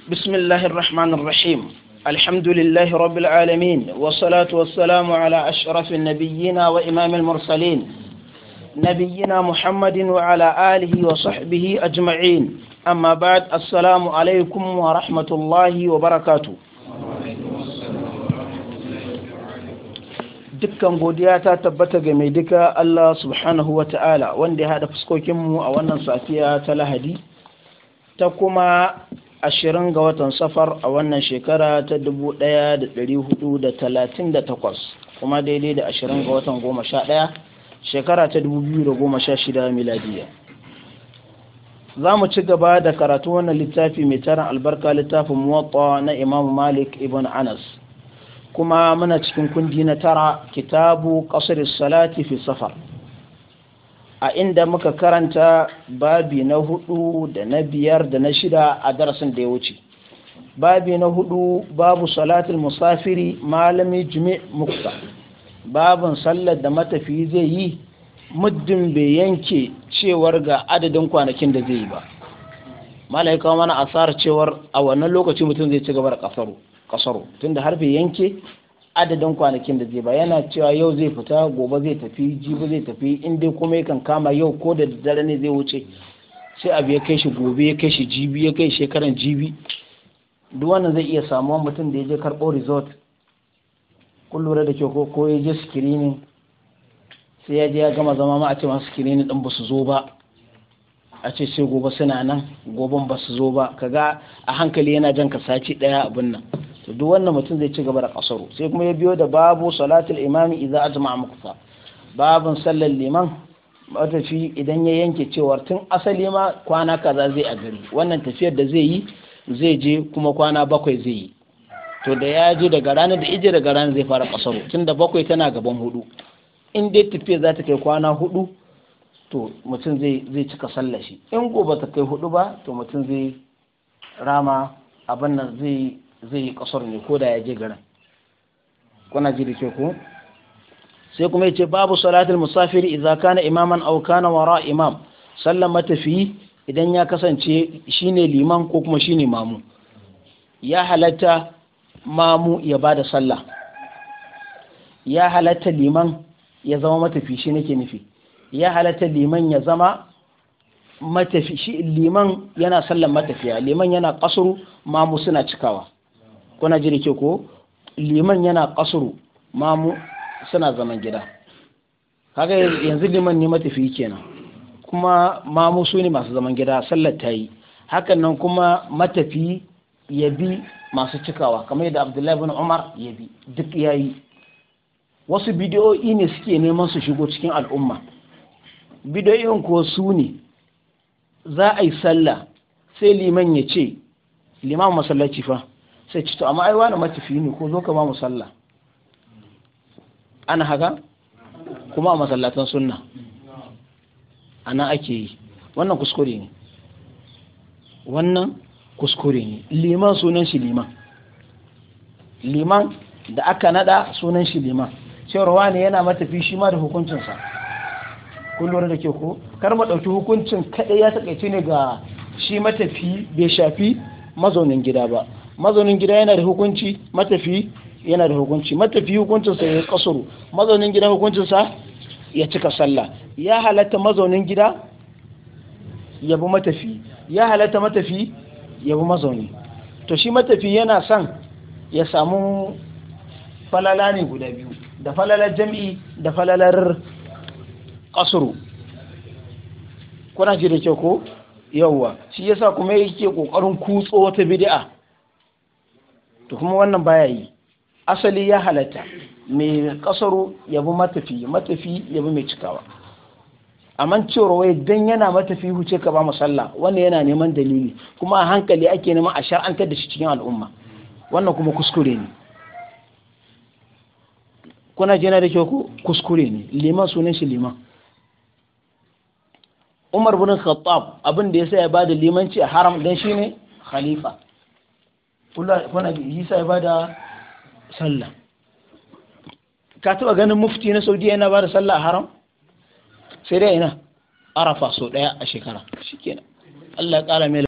بسم الله الرحمن الرحيم. الحمد لله رب العالمين، والصلاة والسلام على أشرف النبيين وإمام المرسلين نبينا محمد وعلى آله وصحبه أجمعين. أما بعد، السلام عليكم ورحمة الله وبركاته. dukkan godiya ta tabbata ga mai duka Allah subhanahu wa ta'ala, wanda ya haɗa fuskokinmu a wannan safiya ta Lahadi ta kuma 20 ga watan Safar a wannan shekara ta 1438, kuma daidai da 20 ga watan 11 shekara ta 2016 miladiya. Za mu ci gaba da karatu wannan littafi mai tarin albarka, littafin Muwatta na Imam Malik ibn Anas, kuma muna cikin kundi na 9, kitabu qasr salati fi safar, a inda muka karanta babi na 4 da na 5 da na 6 a darasin da ya wuce. Babi na 4, babu salatul musafiri malami jumi' mukta, babin sallar da matafiyi zai yi muddin bai yanke cewar ga adadin kwanakin da zai yi ba. Malaika mana asar cewar a wannan lokaci mutum zai ci gaba da kasaro tunda har bai yanke adadin kwanakin da zai ba. Yana cewa yau zai fita, gobe zai tafi, jibi zai tafi, inda kuma yakan kama yau ko da dare ne zai wuce, sai abu ya kai shi gobe, ya kai shi jibi, ya kai shekaran jibi. Duk wannan zai iya samuwa mutum da ya je karɓo resort, kun lura da kyau, ko ya je screening, sai ya je ya gama zama ma a ce masu screening ɗin ba su zo ba, a ce sai gobe suna nan, goben ba su zo ba, kaga a hankali yana jan ka sati ɗaya abin nan. To duk wannan mutum zai ci gaba da kasaro. Sai kuma ya biyo da babu salatul imami idza ajma'a mukfa, babun sallar liman matafi idan ya yanke cewar tun asali ma kwana kaza zai a gari, wannan tafiyar da zai yi zai je kuma kwana 7 zai yi. To da ya je daga ranar da ije daga ranar zai fara kasaro, tun da 7 tana gaban 4. In dai tafiyar za ta kai kwana 4, to mutum zai cika sallar shi. In gobe ta kai 4 ba, to mutum zai rama abin nan, zai yi kasar ne ko da ya je garin. Kuna ji da ke ko? Sai kuma yace babu salatul musafiri idza kana imaman aw kana wara imam, sallan matafi idan ya kasance shine liman ko kuma shine mamu. Ya halatta mamu ya bada sallah, ya halatta liman ya zama matafi, shi nake nufi. Ya halatta liman ya zama matafi, shi liman yana sallan matafiya, liman yana kasuru, mamu suna cikawa. Kuna ji da ke ko? Liman yana kasuru, mamu suna zaman gida. Kaga yanzu liman ne matafi kenan, kuma mamu su ne masu zaman gida, sallar ta yi. Hakan nan kuma matafi ya bi masu cikawa, kamar yadda Abdullahi bin Umar ya bi, duk ya yi. Wasu bidiyoyi ne suke neman su shigo cikin al'umma. Bidiyoyin ko su ne, za a yi sallah sai liman ya ce, liman masallaci fa, sai ci to amma ai wani matafi ne, ko zo ka ba mu sallah. Ana haka kuma a masallatan sunna ana ake yi. Wannan kuskure ne, wannan kuskure ne. Liman sunan shi liman da aka nada sunan shi liman. Cewar wani yana matafi shi ma da hukuncinsa. Kun lura da ke ko? Kar mu ɗauki hukuncin kaɗai ya takaice ne ga shi matafi, bai shafi mazaunin gida ba. Mazaunin gida yana da hukunci, matafi yana da hukunci. Matafi hukuncinsa ya kasuru, mazaunin gida hukuncinsa ya cika sallah. Ya halatta mazaunin gida ya bi matafi, ya halatta matafi ya bi mazauni. To shi matafi yana son ya samu falala ne guda biyu, da falalar jami'i da falalar kasuru. Kuna ji da kyau ko? Yawwa, shi yasa kuma yake kokarin kutso wata bid'a. To kuma wannan baya yi. Asali ya halatta mai kasaro ya bi matafi ya bi mai cikawa. Amma cewa wai dan yana matafi huce ka ba musalla, wannan yana neman dalili, kuma a hankali ake neman a shar'antar da shi cikin al'umma. Wannan kuma kuskure ne. Kuna jina da kyau ko? Kuskure ne. Liman sunan shi liman. Umar bin Khattab abin da yasa ya bada limanci a haram dan shine khalifa. Kuna ji sai ba da sallah. Ka taba ganin mufti na Saudiya yana ba da sallah a haram? Sai dai ina Arafa so daya a shekara. Shikenan. Allah ya kara mai